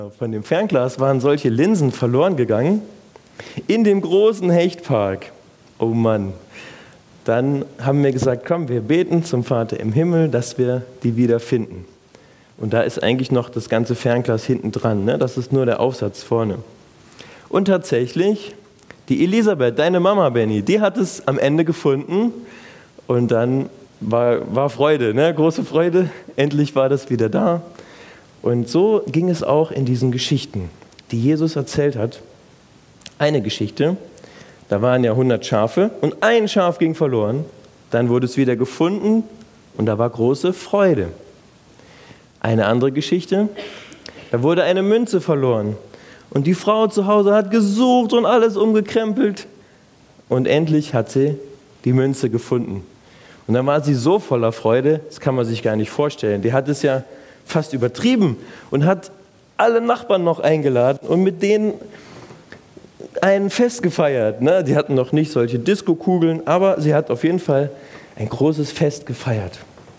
Von dem Fernglas waren solche Linsen verloren gegangen in dem großen Hechtpark. Oh Mann. Dann haben wir gesagt, komm, wir beten zum Vater im Himmel, dass wir die wieder finden. Und da ist eigentlich noch das ganze Fernglas hinten dran, ne? Das ist nur der Aufsatz vorne. Und tatsächlich, die Elisabeth, deine Mama, Benny, die hat es am Ende gefunden. Und dann war Freude, ne? Große Freude. Endlich war das wieder da. Und so ging es auch in diesen Geschichten, die Jesus erzählt hat. Eine Geschichte, da waren ja 100 Schafe und ein Schaf ging verloren. Dann wurde es wieder gefunden und da war große Freude. Eine andere Geschichte, da wurde eine Münze verloren und die Frau zu Hause hat gesucht und alles umgekrempelt. Und endlich hat sie die Münze gefunden. Und dann war sie so voller Freude, das kann man sich gar nicht vorstellen. Die hat es ja fast übertrieben und hat alle Nachbarn noch eingeladen und mit denen ein Fest gefeiert. Ne? Die hatten noch nicht solche Diskokugeln, aber sie hat auf jeden Fall ein großes Fest gefeiert.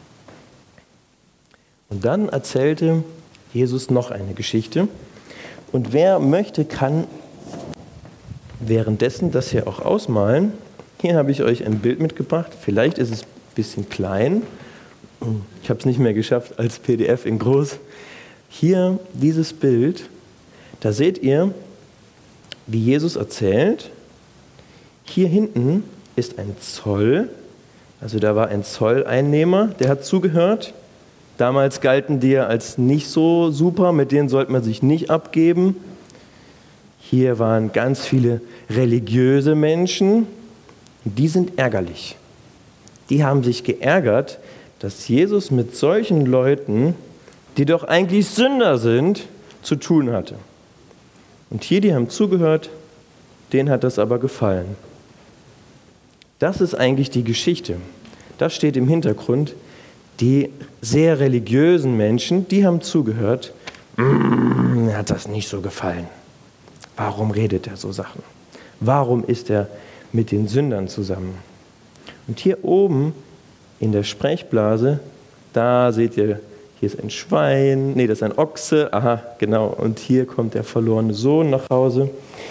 Und dann erzählte Jesus noch eine Geschichte. Und wer möchte, kann währenddessen das hier auch ausmalen. Hier habe ich euch ein Bild mitgebracht. Vielleicht ist es ein bisschen klein. Ich habe es nicht mehr geschafft als PDF in groß. Hier dieses Bild, da seht ihr, wie Jesus erzählt. Hier hinten ist ein Zoll, also da war ein Zolleinnehmer, der hat zugehört. Damals galten die ja als nicht so super, mit denen sollte man sich nicht abgeben. Hier waren ganz viele religiöse Menschen, die sind ärgerlich. Die haben sich geärgert, dass Jesus mit solchen Leuten, die doch eigentlich Sünder sind, zu tun hatte. Und hier, die haben zugehört, denen hat das aber gefallen. Das ist eigentlich die Geschichte. Das steht im Hintergrund. Die sehr religiösen Menschen, die haben zugehört, mir hat das nicht so gefallen. Warum redet er so Sachen? Warum ist er mit den Sündern zusammen? Und hier oben in der Sprechblase, da seht ihr, hier ist ein Schwein, nee, das ist ein Ochse, aha, genau, und hier kommt der verlorene Sohn nach Hause.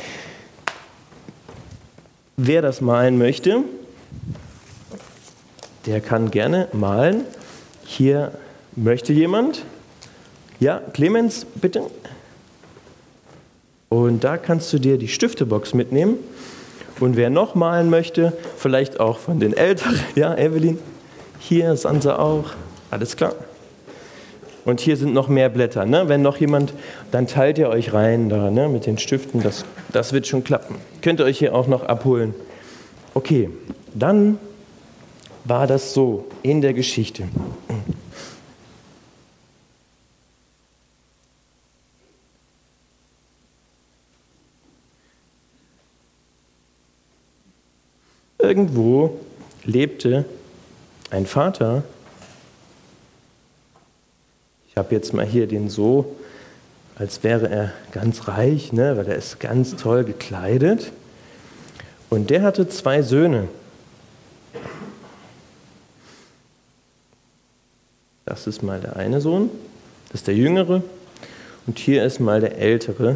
Wer das malen möchte, der kann gerne malen. Hier möchte jemand. Ja, Clemens, bitte. Und da kannst du dir die Stiftebox mitnehmen. Und wer noch malen möchte, vielleicht auch von den Älteren, ja, Evelyn, hier, Sansa auch, alles klar. Und hier sind noch mehr Blätter, ne? Wenn noch jemand, dann teilt ihr euch rein da, ne? Mit den Stiften, das wird schon klappen. Könnt ihr euch hier auch noch abholen. Okay, dann war das so in der Geschichte. Irgendwo lebte ein Vater. Ich habe jetzt mal hier den so, als wäre er ganz reich, ne, weil er ist ganz toll gekleidet. Und der hatte 2 Söhne. Das ist mal der eine Sohn, das ist der jüngere. Und hier ist mal der ältere.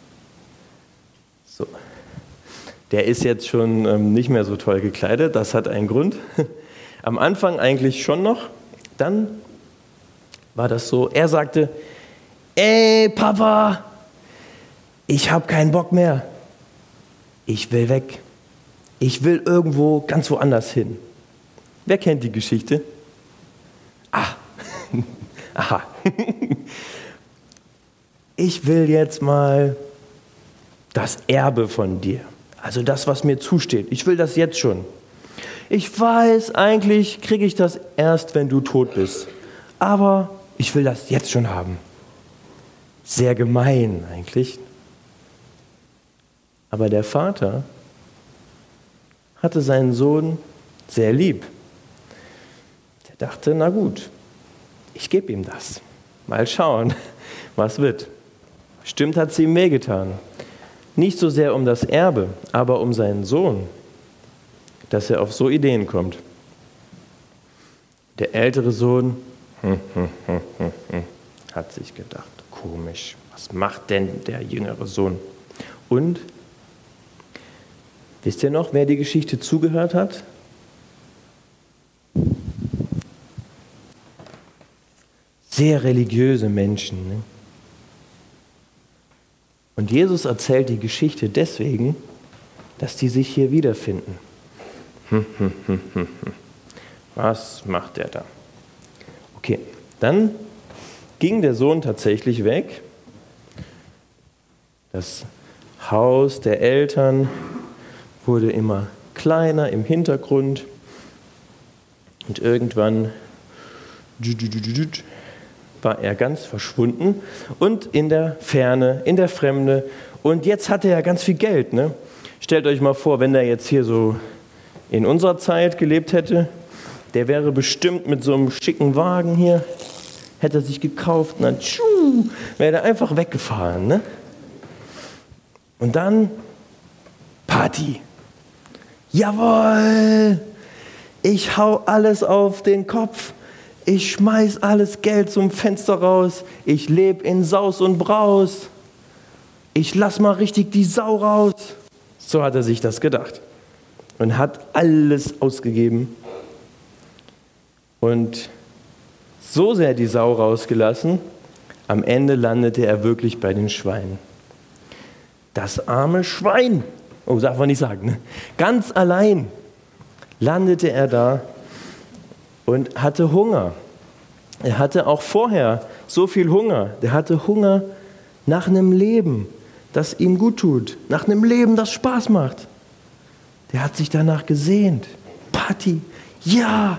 So. Der ist jetzt schon nicht mehr so toll gekleidet, das hat einen Grund. Am Anfang eigentlich schon noch. Dann war das so, er sagte, ey Papa, ich habe keinen Bock mehr. Ich will weg. Ich will irgendwo ganz woanders hin. Wer kennt die Geschichte? Aha. Ich will jetzt mal das Erbe von dir. Also das, was mir zusteht. Ich will das jetzt schon. Ich weiß, eigentlich kriege ich das erst, wenn du tot bist. Aber ich will das jetzt schon haben. Sehr gemein eigentlich. Aber der Vater hatte seinen Sohn sehr lieb. Der dachte, na gut, ich gebe ihm das. Mal schauen, was wird. Stimmt, hat es ihm wehgetan. Nicht so sehr um das Erbe, aber um seinen Sohn, dass er auf so Ideen kommt. Der ältere Sohn hat sich gedacht, komisch, Was macht denn der jüngere Sohn? Und wisst ihr noch, wer die Geschichte zugehört hat? Sehr religiöse Menschen. Ne? Und Jesus erzählt die Geschichte deswegen, dass die sich hier wiederfinden. Was macht der da? Okay, dann ging der Sohn tatsächlich weg. Das Haus der Eltern wurde immer kleiner im Hintergrund und irgendwann war er ganz verschwunden und in der Ferne, in der Fremde. Und jetzt hatte er ganz viel Geld. Ne? Stellt euch mal vor, wenn er jetzt hier so in unserer Zeit gelebt hätte, der wäre bestimmt mit so einem schicken Wagen hier, hätte er sich gekauft und dann wäre er einfach weggefahren. Ne? Und dann Party. Jawohl, ich hau alles auf den Kopf. Ich schmeiß alles Geld zum Fenster raus. Ich lebe in Saus und Braus. Ich lass mal richtig die Sau raus. So hat er sich das gedacht. Und hat alles ausgegeben. Und so sehr die Sau rausgelassen, am Ende landete er wirklich bei den Schweinen. Das arme Schwein, oh, darf man nicht sagen, ne? Ganz allein landete er da und hatte Hunger. Er hatte auch vorher so viel Hunger. Der hatte Hunger nach einem Leben, das ihm gut tut, nach einem Leben, das Spaß macht. Der hat sich danach gesehnt. Party, ja.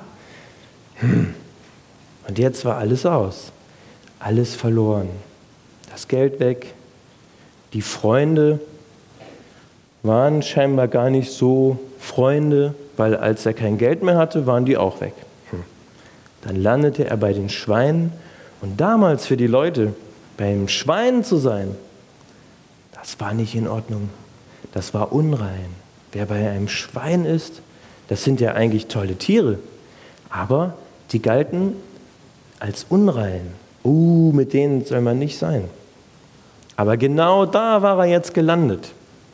Und jetzt war alles aus, alles verloren. Das Geld weg, die Freunde waren scheinbar gar nicht so Freunde, weil als er kein Geld mehr hatte, waren die auch weg. Dann landete er bei den Schweinen und damals für die Leute, beim Schwein zu sein, das war nicht in Ordnung, das war unrein. Wer bei einem Schwein ist, das sind ja eigentlich tolle Tiere, aber die galten als unrein. Mit denen soll man nicht sein. Aber genau da war er jetzt gelandet.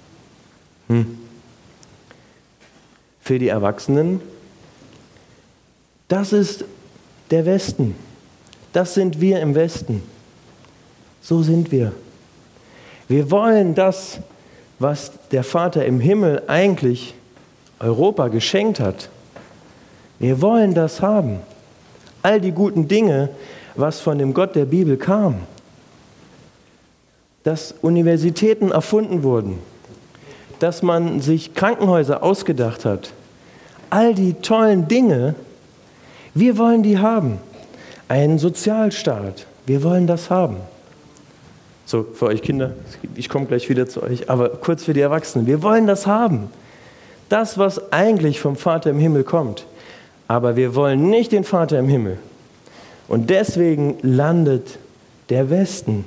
Für die Erwachsenen, das ist der Westen. Das sind wir im Westen. So sind wir. Wir wollen das, was der Vater im Himmel eigentlich Europa geschenkt hat. Wir wollen das haben. All die guten Dinge, was von dem Gott der Bibel kam. Dass Universitäten erfunden wurden. Dass man sich Krankenhäuser ausgedacht hat. All die tollen Dinge, wir wollen die haben. Einen Sozialstaat, wir wollen das haben. So, für euch Kinder, ich komme gleich wieder zu euch, aber kurz für die Erwachsenen, wir wollen das haben. Das, was eigentlich vom Vater im Himmel kommt. Aber wir wollen nicht den Vater im Himmel. Und deswegen landet der Westen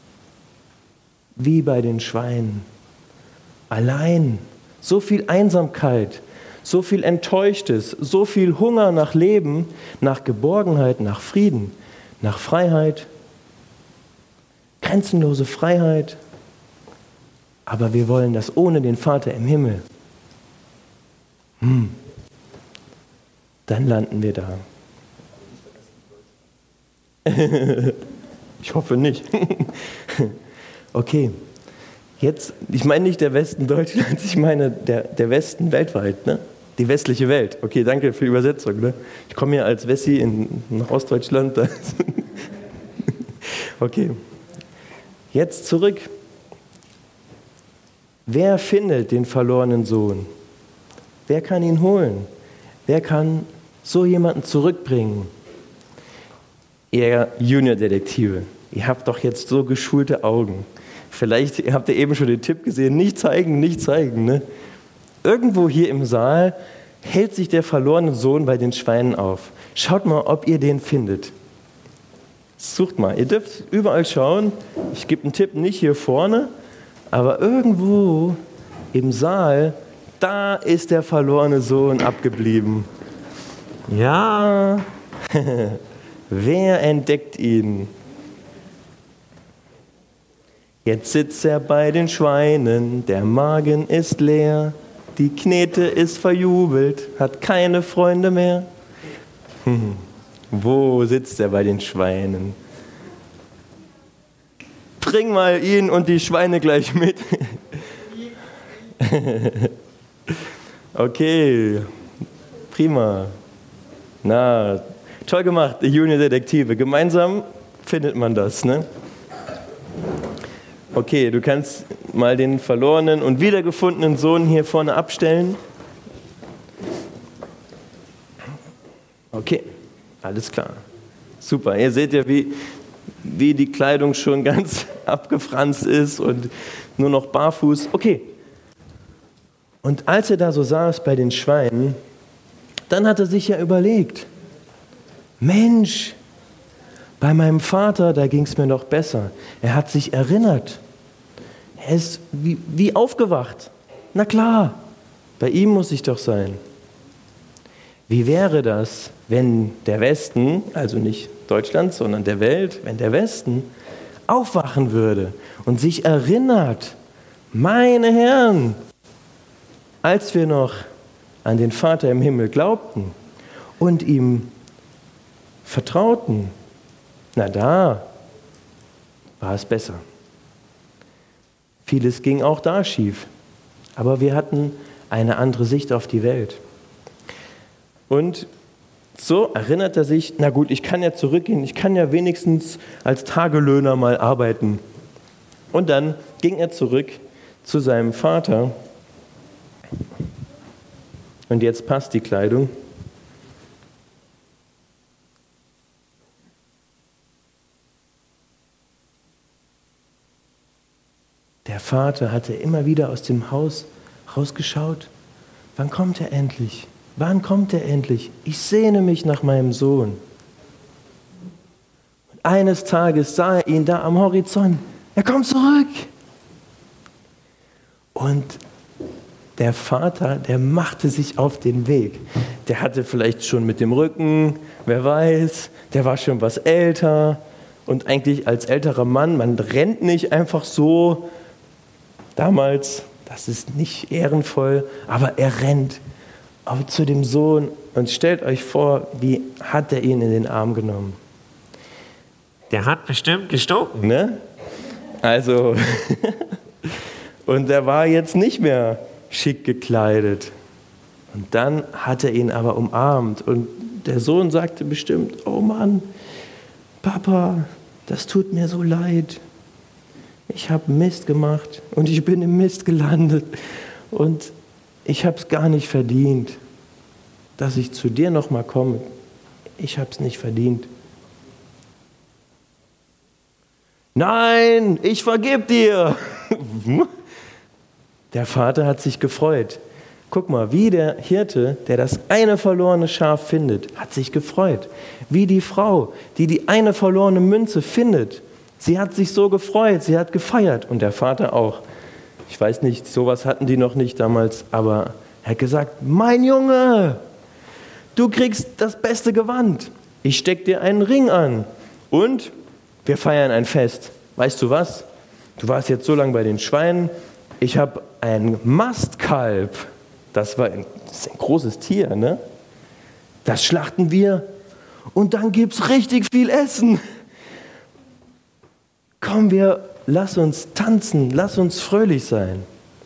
wie bei den Schweinen. Allein, so viel Einsamkeit, so viel Enttäuschtes, so viel Hunger nach Leben, nach Geborgenheit, nach Frieden, nach Freiheit, grenzenlose Freiheit. Aber wir wollen das ohne den Vater im Himmel. Dann landen wir da. Ich hoffe nicht. Okay. Jetzt, ich meine nicht der Westen Deutschlands, ich meine der Westen weltweit, ne? Die westliche Welt. Okay, danke für die Übersetzung. Ne? Ich komme hier als Wessi nach Ostdeutschland. Okay, jetzt zurück. Wer findet den verlorenen Sohn? Wer kann ihn holen? Wer kann so jemanden zurückbringen? Ihr Juniordetektive, ihr habt doch jetzt so geschulte Augen. Vielleicht habt ihr eben schon den Tipp gesehen, nicht zeigen, nicht zeigen. Ne? Irgendwo hier im Saal hält sich der verlorene Sohn bei den Schweinen auf. Schaut mal, ob ihr den findet. Sucht mal, ihr dürft überall schauen. Ich gebe einen Tipp, nicht hier vorne, aber irgendwo im Saal, da ist der verlorene Sohn abgeblieben. Ja, wer entdeckt ihn? Jetzt sitzt er bei den Schweinen, der Magen ist leer, die Knete ist verjubelt, hat keine Freunde mehr. Wo sitzt er bei den Schweinen? Bring mal ihn und die Schweine gleich mit. Okay, prima. Na, toll gemacht, die Junior-Detektive. Gemeinsam findet man das, ne? Okay, du kannst mal den verlorenen und wiedergefundenen Sohn hier vorne abstellen. Okay, alles klar. Super, ihr seht ja, wie die Kleidung schon ganz abgefranst ist und nur noch barfuß. Okay. Und als er da so saß bei den Schweinen, dann hat er sich ja überlegt, Mensch, bei meinem Vater, da ging es mir noch besser. Er hat sich erinnert. Er ist wie aufgewacht. Na klar, bei ihm muss ich doch sein. Wie wäre das, wenn der Westen, also nicht Deutschland, sondern der Welt, wenn der Westen aufwachen würde und sich erinnert, meine Herren, als wir noch an den Vater im Himmel glaubten und ihm vertrauten, na da war es besser. Vieles ging auch da schief, aber wir hatten eine andere Sicht auf die Welt. Und so erinnert er sich, na gut, ich kann ja zurückgehen, ich kann ja wenigstens als Tagelöhner mal arbeiten. Und dann ging er zurück zu seinem Vater. Und jetzt passt die Kleidung. Der Vater hatte immer wieder aus dem Haus rausgeschaut. Wann kommt er endlich? Wann kommt er endlich? Ich sehne mich nach meinem Sohn. Und eines Tages sah er ihn da am Horizont. Er kommt zurück. Und der Vater, der machte sich auf den Weg. Der hatte vielleicht schon mit dem Rücken, wer weiß, der war schon was älter. Und eigentlich als älterer Mann, man rennt nicht einfach so. Damals, das ist nicht ehrenvoll, aber er rennt zu dem Sohn und stellt euch vor, wie hat er ihn in den Arm genommen. Der hat bestimmt gestunken. Ne? Also, und er war jetzt nicht mehr schick gekleidet. Und dann hat er ihn aber umarmt und der Sohn sagte bestimmt, oh Mann, Papa, das tut mir so leid. Ich habe Mist gemacht und ich bin im Mist gelandet und ich habe es gar nicht verdient, dass ich zu dir noch mal komme. Ich habe es nicht verdient. Nein, ich vergib dir. Der Vater hat sich gefreut. Guck mal, wie der Hirte, der das eine verlorene Schaf findet, hat sich gefreut. Wie die Frau, die die eine verlorene Münze findet. Sie hat sich so gefreut, sie hat gefeiert und der Vater auch. Ich weiß nicht, sowas hatten die noch nicht damals, aber er hat gesagt, mein Junge, du kriegst das beste Gewand. Ich steck dir einen Ring an und wir feiern ein Fest. Weißt du was? Du warst jetzt so lange bei den Schweinen. Ich habe ein Mastkalb. Das ist ein großes Tier, ne? Das schlachten wir und dann gibt's richtig viel Essen. Komm, lass uns tanzen, lass uns fröhlich sein.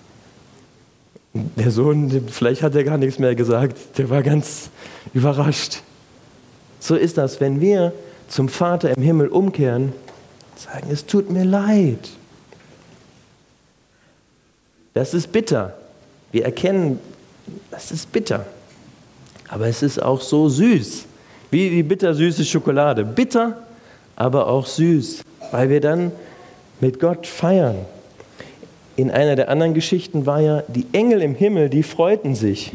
Der Sohn, vielleicht hat er gar nichts mehr gesagt, der war ganz überrascht. So ist das, wenn wir zum Vater im Himmel umkehren, sagen, es tut mir leid. Das ist bitter. Wir erkennen, das ist bitter. Aber es ist auch so süß, wie die bittersüße Schokolade. Bitter, aber auch süß, weil wir dann mit Gott feiern. In einer der anderen Geschichten war ja, die Engel im Himmel, die freuten sich.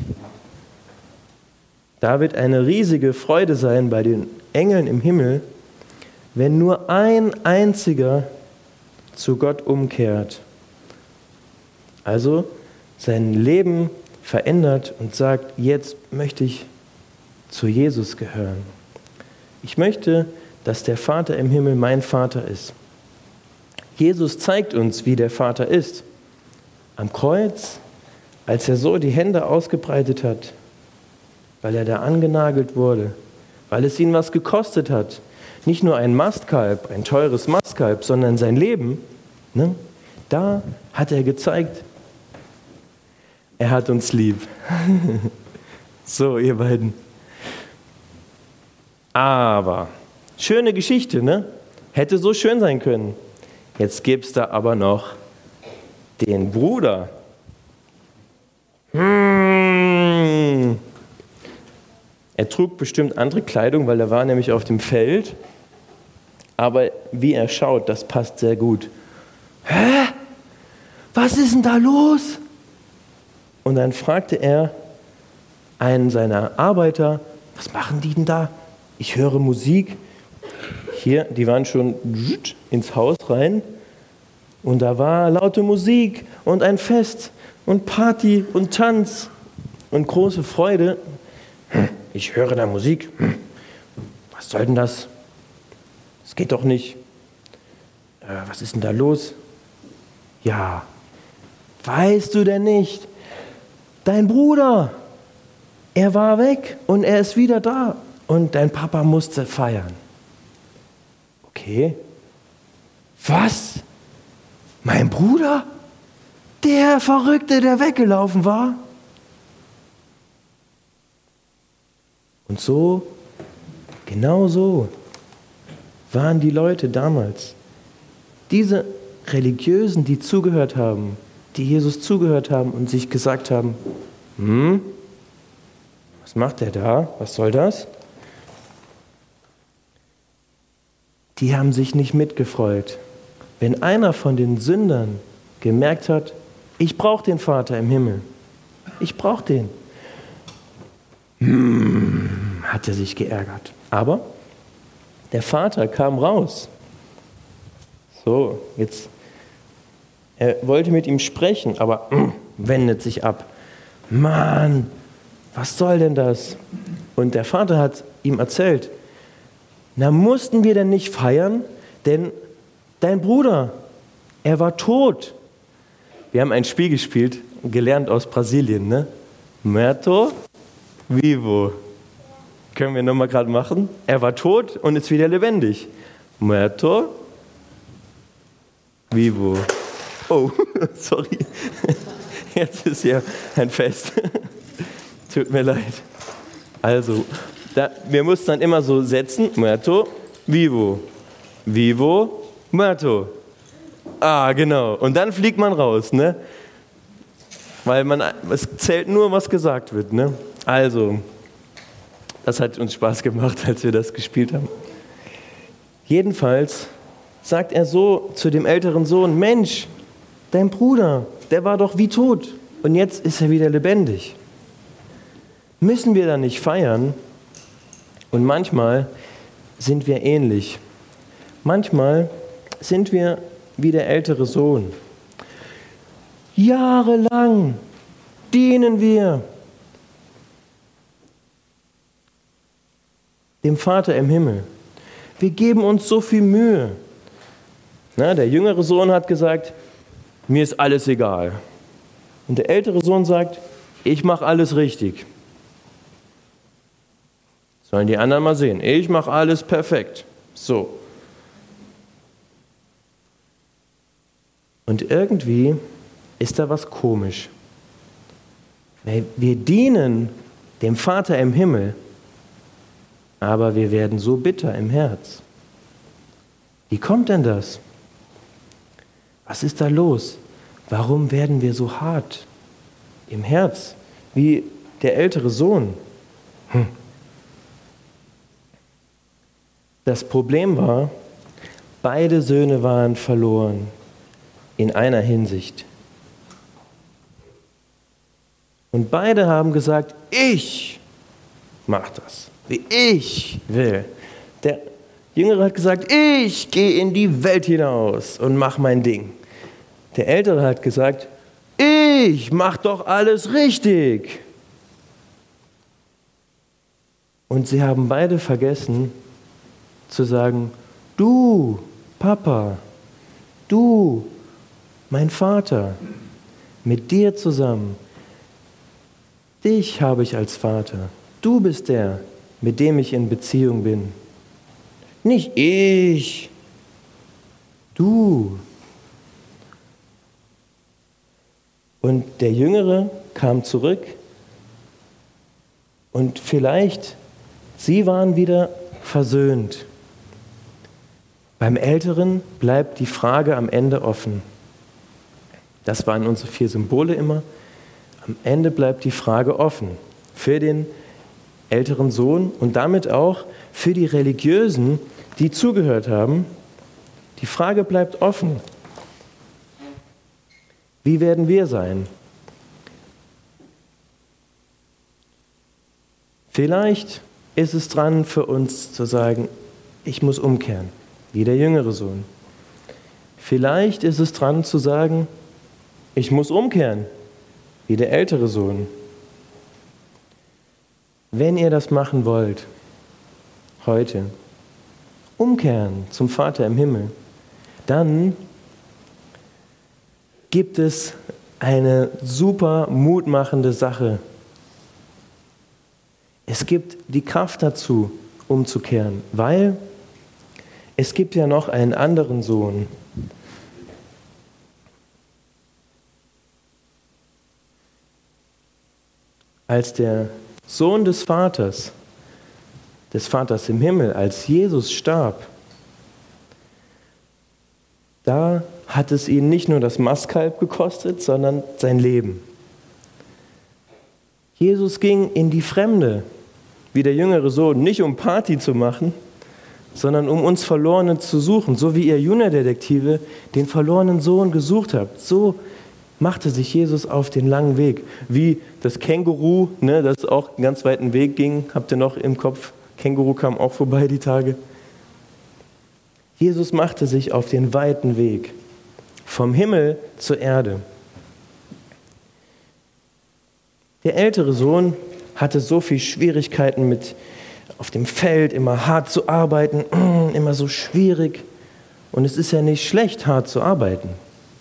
Da wird eine riesige Freude sein bei den Engeln im Himmel, wenn nur ein einziger zu Gott umkehrt. Also sein Leben verändert und sagt, jetzt möchte ich zu Jesus gehören. Ich möchte, dass der Vater im Himmel mein Vater ist. Jesus zeigt uns, wie der Vater ist. Am Kreuz, als er so die Hände ausgebreitet hat, weil er da angenagelt wurde, weil es ihn was gekostet hat. Nicht nur ein Mastkalb, ein teures Mastkalb, sondern sein Leben. Ne? Da hat er gezeigt, er hat uns lieb. So, ihr beiden. Aber, schöne Geschichte, ne? Hätte so schön sein können. Jetzt gibt es da aber noch den Bruder. Er trug bestimmt andere Kleidung, weil er war nämlich auf dem Feld. Aber wie er schaut, das passt sehr gut. Hä? Was ist denn da los? Und dann fragte er einen seiner Arbeiter, was machen die denn da? Ich höre Musik. Hier, die waren schon ins Haus rein. Und da war laute Musik und ein Fest und Party und Tanz und große Freude. Ich höre da Musik. Was soll denn das? Das geht doch nicht. Was ist denn da los? Ja, weißt du denn nicht? Dein Bruder, er war weg und er ist wieder da. Und dein Papa musste feiern. Okay. Was? Mein Bruder? Der Verrückte, der weggelaufen war? Und so, genau so, waren die Leute damals. Diese Religiösen, die zugehört haben, die Jesus zugehört haben und sich gesagt haben, was macht der da? Was soll das? Die haben sich nicht mitgefreut. Wenn einer von den Sündern gemerkt hat, ich brauche den Vater im Himmel, ich brauche den, hat er sich geärgert. Aber der Vater kam raus. So, jetzt, er wollte mit ihm sprechen, aber wendet sich ab. Mann, was soll denn das? Und der Vater hat ihm erzählt, na, mussten wir denn nicht feiern? Denn dein Bruder, er war tot. Wir haben ein Spiel gespielt, gelernt aus Brasilien, ne? Muerto, vivo. Können wir nochmal gerade machen? Er war tot und ist wieder lebendig. Muerto, vivo. Oh, sorry. Jetzt ist ja ein Fest. Tut mir leid. Also, wir mussten dann immer so setzen. Muerto, vivo. Vivo, muerto. Ah, genau. Und dann fliegt man raus, ne? Weil es zählt nur, was gesagt wird, ne? Also, das hat uns Spaß gemacht, als wir das gespielt haben. Jedenfalls sagt er so zu dem älteren Sohn, Mensch, dein Bruder, der war doch wie tot und jetzt ist er wieder lebendig. Müssen wir dann nicht feiern? Und manchmal sind wir ähnlich. Manchmal sind wir wie der ältere Sohn. Jahrelang dienen wir dem Vater im Himmel. Wir geben uns so viel Mühe. Na, der jüngere Sohn hat gesagt, mir ist alles egal. Und der ältere Sohn sagt, ich mache alles richtig. Sollen die anderen mal sehen. Ich mache alles perfekt. So. Und irgendwie ist da was komisch. Weil wir dienen dem Vater im Himmel, aber wir werden so bitter im Herz. Wie kommt denn das? Was ist da los? Warum werden wir so hart im Herz wie der ältere Sohn? Das Problem war, beide Söhne waren verloren in einer Hinsicht. Und beide haben gesagt, ich mache das, wie ich will. Der Jüngere hat gesagt, ich gehe in die Welt hinaus und mache mein Ding. Der Ältere hat gesagt, ich mache doch alles richtig. Und sie haben beide vergessen zu sagen, du, Papa, Du, mein Vater, mit dir zusammen. Dich habe ich als Vater. Du bist der, mit dem ich in Beziehung bin. Nicht ich, du. Und der Jüngere kam zurück und vielleicht, sie waren wieder versöhnt. Beim Älteren bleibt die Frage am Ende offen. Das waren unsere 4 Symbole immer. Am Ende bleibt die Frage offen für den älteren Sohn und damit auch für die Religiösen, die zugehört haben. Die Frage bleibt offen. Wie werden wir sein? Vielleicht ist es dran für uns zu sagen, ich muss umkehren, wie der jüngere Sohn. Vielleicht ist es dran zu sagen, ich muss umkehren, wie der ältere Sohn. Wenn ihr das machen wollt, heute, umkehren zum Vater im Himmel, dann gibt es eine super mutmachende Sache. Es gibt die Kraft dazu, umzukehren, weil es gibt ja noch einen anderen Sohn. Als der Sohn des Vaters im Himmel, als Jesus starb, da hat es ihn nicht nur das Mastkalb gekostet, sondern sein Leben. Jesus ging in die Fremde, wie der jüngere Sohn, nicht um Party zu machen, sondern um uns Verlorenen zu suchen, so wie ihr Juna-Detektive den verlorenen Sohn gesucht habt. So machte sich Jesus auf den langen Weg, wie das Känguru, das auch einen ganz weiten Weg ging. Habt ihr noch im Kopf? Känguru kam auch vorbei die Tage. Jesus machte sich auf den weiten Weg, vom Himmel zur Erde. Der ältere Sohn hatte so viel Schwierigkeiten mit auf dem Feld, immer hart zu arbeiten, immer so schwierig. Und es ist ja nicht schlecht, hart zu arbeiten.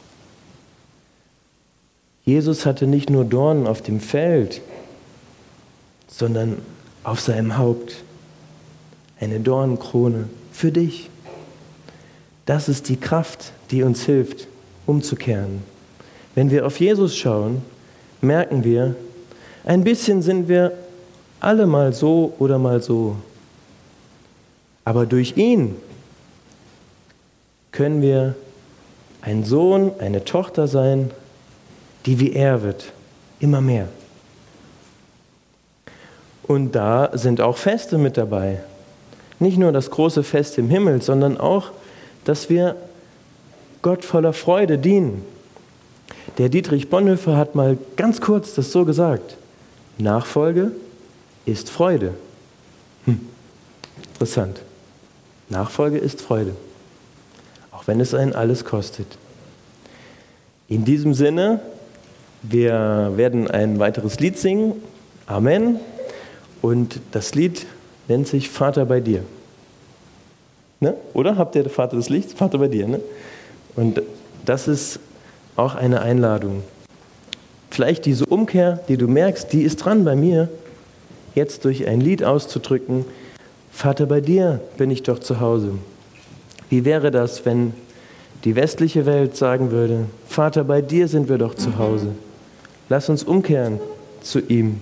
Jesus hatte nicht nur Dornen auf dem Feld, sondern auf seinem Haupt. Eine Dornenkrone für dich. Das ist die Kraft, die uns hilft, umzukehren. Wenn wir auf Jesus schauen, merken wir, ein bisschen sind wir alle mal so oder mal so. Aber durch ihn können wir ein Sohn, eine Tochter sein, die wie er wird, immer mehr. Und da sind auch Feste mit dabei. Nicht nur das große Fest im Himmel, sondern auch, dass wir Gott voller Freude dienen. Der Dietrich Bonhoeffer hat mal ganz kurz das so gesagt: Nachfolge ist Freude. Interessant. Nachfolge ist Freude. Auch wenn es einen alles kostet. In diesem Sinne, wir werden ein weiteres Lied singen. Amen. Und das Lied nennt sich Vater bei dir. Ne? Oder? Habt ihr Vater des Lichts? Vater bei dir. Ne? Und das ist auch eine Einladung. Vielleicht diese Umkehr, die du merkst, die ist dran bei mir, jetzt durch ein Lied auszudrücken: Vater, bei dir bin ich doch zu Hause. Wie wäre das, wenn die westliche Welt sagen würde: Vater, bei dir sind wir doch zu Hause. Lass uns umkehren zu ihm.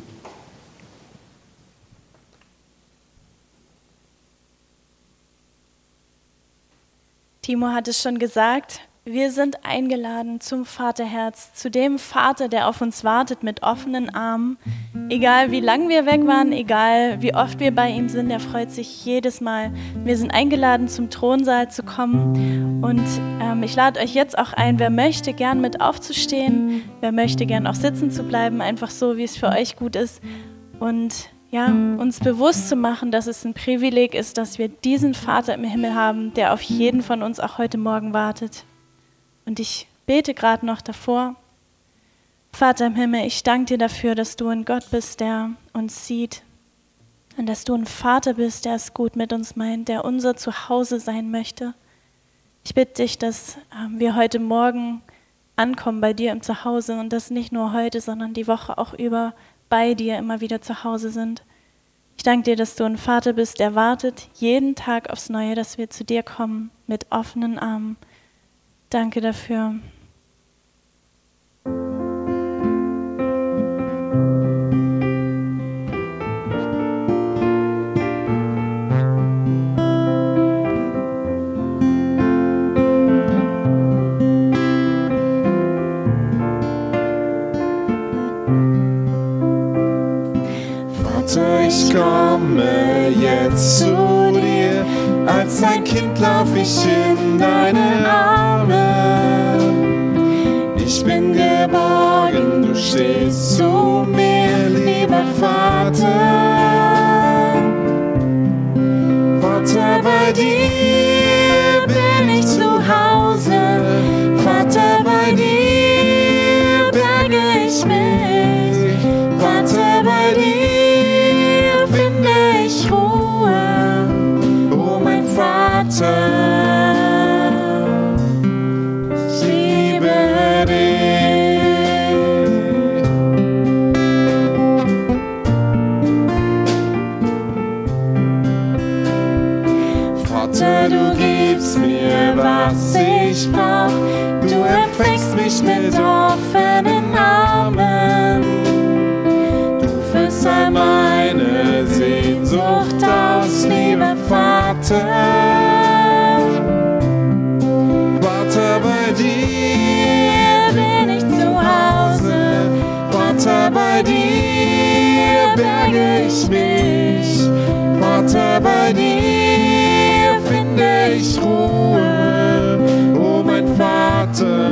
Timo hat es schon gesagt, wir sind eingeladen zum Vaterherz, zu dem Vater, der auf uns wartet mit offenen Armen. Egal wie lang wir weg waren, egal wie oft wir bei ihm sind, er freut sich jedes Mal. Wir sind eingeladen, zum Thronsaal zu kommen. Und ich lade euch jetzt auch ein, wer möchte, gern mit aufzustehen, wer möchte, gern auch sitzen zu bleiben, einfach so, wie es für euch gut ist. Und ja, uns bewusst zu machen, dass es ein Privileg ist, dass wir diesen Vater im Himmel haben, der auf jeden von uns auch heute Morgen wartet. Und ich bete gerade noch davor. Vater im Himmel, ich danke dir dafür, dass du ein Gott bist, der uns sieht. Und dass du ein Vater bist, der es gut mit uns meint, der unser Zuhause sein möchte. Ich bitte dich, dass wir heute Morgen ankommen bei dir im Zuhause und dass nicht nur heute, sondern die Woche auch über bei dir immer wieder zu Hause sind. Ich danke dir, dass du ein Vater bist, der wartet jeden Tag aufs Neue, dass wir zu dir kommen mit offenen Armen. Danke dafür. Ich komme jetzt zu dir, als ein Kind lauf ich in deine Arme. Ich bin geborgen, du stehst zu mir, lieber Vater. Vater, bei dir bin ich zu Hause. Vater, bei dir berge ich mich. Vater, bei dir Ruhe, oh mein Vater, ich liebe dich. Vater, du gibst mir, was ich brauch, du empfängst mich mit offenen Armen, du füllst all meine Sehnsucht aus, lieber Vater. Vater, bei dir bin ich zu Hause. Vater, bei dir berge ich mich. Vater, bei dir finde ich Ruhe, oh mein Vater.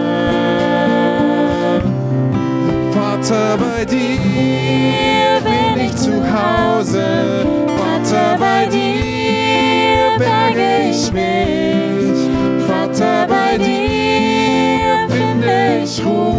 Vater, bei dir bin ich zu Hause. Vater, bei dir berge ich mich. Vater, bei dir finde ich Ruhe.